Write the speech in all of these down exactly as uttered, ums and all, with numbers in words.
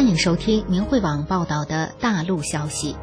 欢迎收听明慧网报道的大陆消息。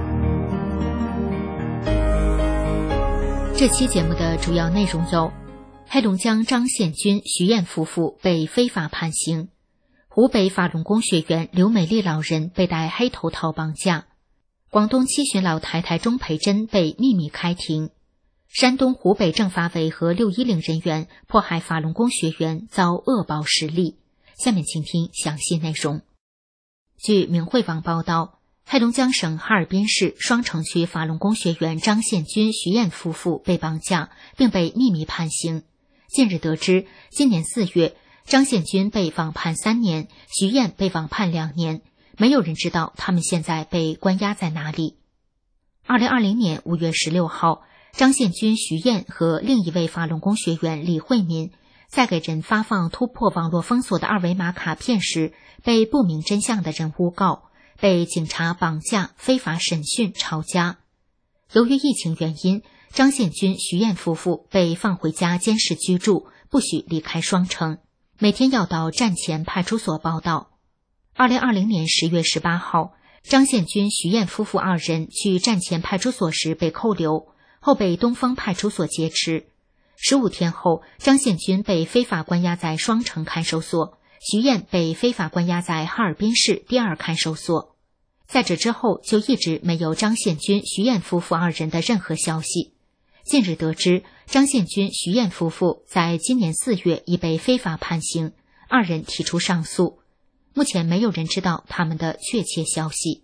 这期节目的主要内容有：黑龙江张宪军、徐艳夫妇被非法判刑；湖北法轮功学员刘美丽老人被戴黑头套绑架；广东七旬老太太钟培珍被秘密开庭；山东、湖北政法委和六一零人员迫害法轮功学员遭恶报实例。下面请听详细内容。据明慧网报道，黑龙江省哈尔滨市双城区法轮功学员张宪军、徐艳夫妇被绑架，并被秘密判刑。近日得知，今年四月，张宪军被网判三年，徐艳被网判两年，没有人知道他们现在被关押在哪里。二零二零年五月十六号，张宪军、徐艳和另一位法轮功学员李慧民在给人发放突破网络封锁的二维码卡片时，被不明真相的人诬告，被警察绑架、非法审讯、抄家。由于疫情原因，张宪军、徐艳夫妇被放回家监视居住，不许离开双城，每天要到站前派出所报到。二零二零年十月十八号，张宪军、徐艳夫妇二人去站前派出所时被扣留，后被东风派出所劫持。十五天后，张宪军被非法关押在双城看守所，徐艳被非法关押在哈尔滨市第二看守所。在这之后，就一直没有张宪军、徐艳夫妇二人的任何消息。近日得知，张宪军、徐艳夫妇在今年四月已被非法判刑，二人提出上诉。目前没有人知道他们的确切消息。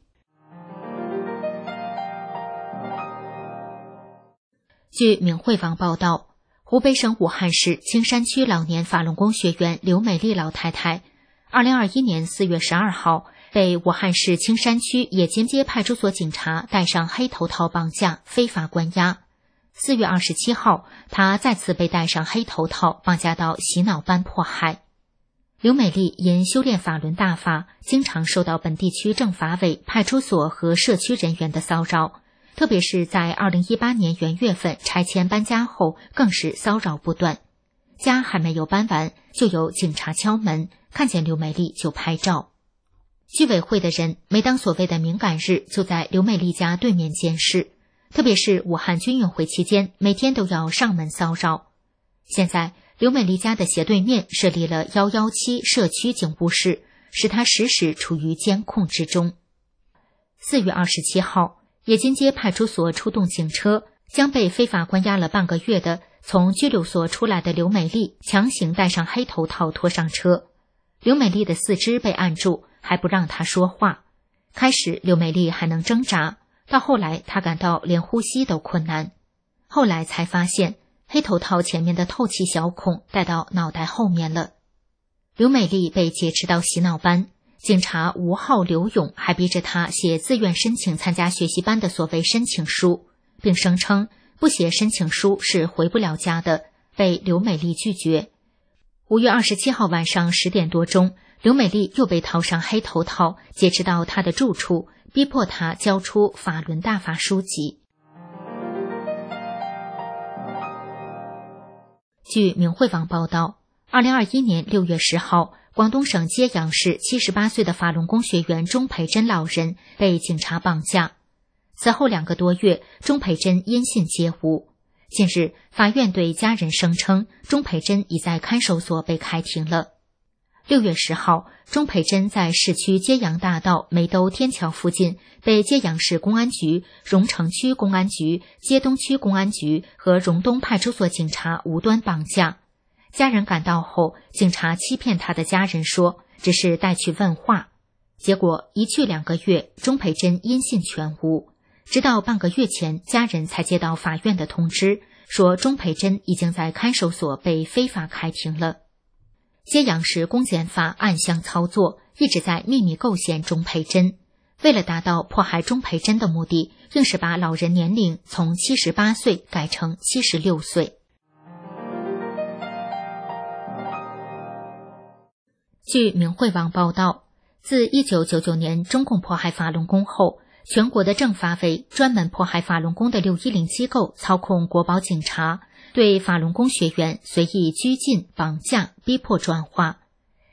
据明慧网报道，湖北省武汉市青山区老年法轮功学员刘美丽老太太，二零二一年四月十二号被武汉市青山区野间街派出所警察戴上黑头套绑架，非法关押。四月二十七号，她再次被戴上黑头套绑架到洗脑班迫害。刘美丽因修炼法轮大法，经常受到本地区政法委、派出所和社区人员的骚扰，特别是在二零一八年元月份拆迁搬家后，更是骚扰不断。家还没有搬完，就有警察敲门，看见刘美丽就拍照。居委会的人每当所谓的敏感日，就在刘美丽家对面监视，特别是武汉军运会期间，每天都要上门骚扰。现在刘美丽家的斜对面设立了一一七社区警务室，使她时时处于监控之中。四月二十七号，野间街派出所出动警车，将被非法关押了半个月的从拘留所出来的刘美丽强行戴上黑头套拖上车。刘美丽的四肢被按住，还不让她说话。开始刘美丽还能挣扎，到后来她感到连呼吸都困难。后来才发现黑头套前面的透气小孔带到脑袋后面了。刘美丽被劫持到洗脑班，警察吴浩、刘勇还逼着他写自愿申请参加学习班的所谓申请书，并声称不写申请书是回不了家的，被刘美丽拒绝。五月二十七号晚上十点多钟，刘美丽又被套上黑头套，劫持到她的住处，逼迫她交出法轮大法书籍。据明慧网报道，二零二一年六月十号，广东省揭阳市七十八岁的法轮功学员钟培珍老人被警察绑架。此后两个多月，钟培珍音信皆无。近日，法院对家人声称，钟培珍已在看守所被开庭了。六月十号，钟培珍在市区揭阳大道梅兜天桥附近被揭阳市公安局、荣城区公安局、揭东区公安局和荣东派出所警察无端绑架。家人赶到后，警察欺骗他的家人说只是带去问话，结果一去两个月，钟培珍音信全无。直到半个月前，家人才接到法院的通知，说钟培珍已经在看守所被非法开庭了。揭阳市公检法暗箱操作，一直在秘密构陷钟培珍。为了达到迫害钟培珍的目的，硬是把老人年龄从七十八岁改成七十六岁。据明慧网报道，自一九九九年中共迫害法轮功后，全国的政法委专门迫害法轮功的六一零机构操控国保警察，对法轮功学员随意拘禁、绑架、逼迫转化。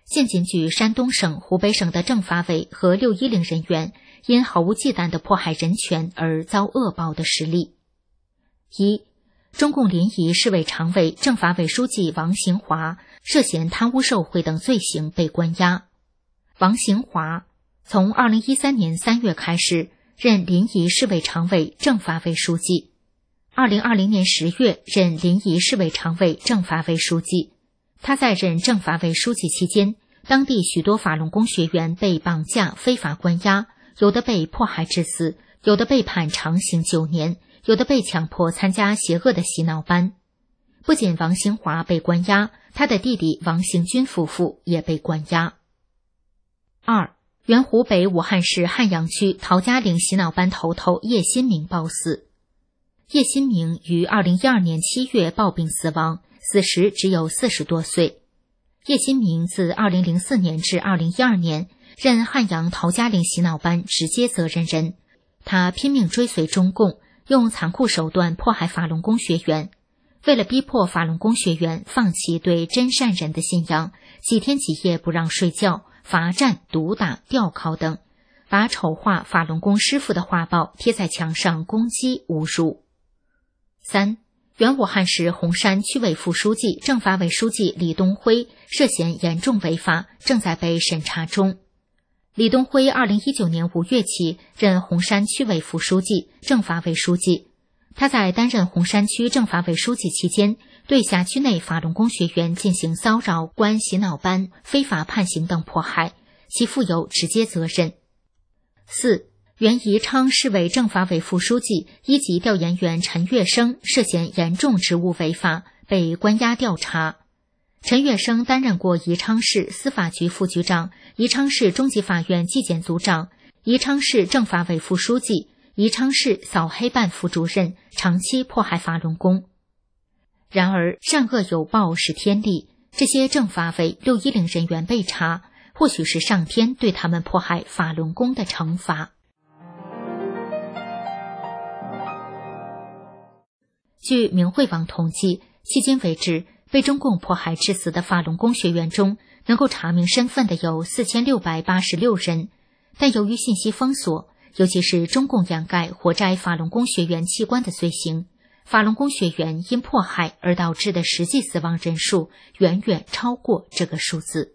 现仅据山东省、湖北省的政法委和六一零人员因毫无忌惮地迫害人权而遭恶报的实例。一、中共临沂市委常委、政法委书记王行华涉嫌贪污受贿等罪行被关押。王行华从二零一三年三月开始任临沂市委常委、政法委书记，二零二零年十月任临沂市委常委、政法委书记。他在任政法委书记期间，当地许多法轮功学员被绑架、非法关押，有的被迫害致死，有的被判长刑九年，有的被强迫参加邪恶的洗脑班。不仅王行华被关押，他的弟弟王行军夫妇也被关押。二、原湖北武汉市汉阳区陶家岭洗脑班头头叶新明暴死。叶新明于二零一二年七月暴病死亡，死时只有四十多岁。叶新明自二零零四年至二零一二年任汉阳陶家岭洗脑班直接责任人，他拼命追随中共，用残酷手段迫害法轮功学员。为了逼迫法轮功学员放弃对真善人的信仰，几天几夜不让睡觉，罚站、毒打、吊铐等，把丑化法轮功师傅的画报贴在墙上攻击侮辱。三、原武汉市洪山区委副书记、政法委书记李东辉涉嫌严重违法，正在被审查中。李东辉二零一九年五月起任洪山区委副书记、政法委书记。他在担任洪山区政法委书记期间，对辖区内法轮功学员进行骚扰、关洗脑班、非法判刑等迫害，其负有直接责任。四、原宜昌市委政法委副书记、一级调研员陈月生涉嫌严重职务违法，被关押调查。陈月生担任过宜昌市司法局副局长、宜昌市中级法院纪检组长、宜昌市政法委副书记、宜昌市扫黑办副主任，长期迫害法轮功。然而善恶有报是天理，这些政法委、六一零人员被查，或许是上天对他们迫害法轮功的惩罚。据明慧网统计，迄今为止被中共迫害致死的法轮功学员中，能够查明身份的有四千六百八十六人，但由于信息封锁，尤其是中共掩盖活摘法轮功学员器官的罪行，法轮功学员因迫害而导致的实际死亡人数远远超过这个数字。